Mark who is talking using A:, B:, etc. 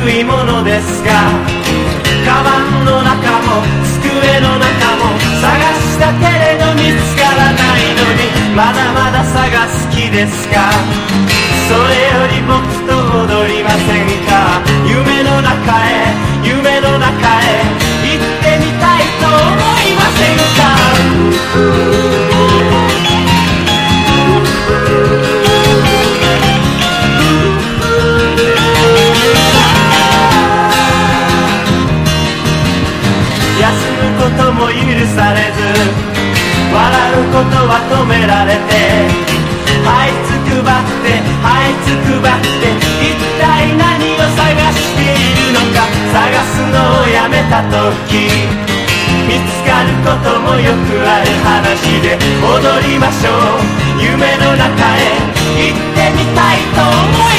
A: 憎いものですが、カバンの中も机の中も探したけれど見つからないのに、まだまだ探す気ですか。それより僕と踊りませんか。夢の中へ夢の中へ行ってみたいと思いませんか。休むことも許されず、笑うことは止められて、這いつくばって這いつくばって、一体何を探しているのか。探すのをやめた時、見つかることもよくある話で、踊りましょう夢の中へ行ってみたいと思い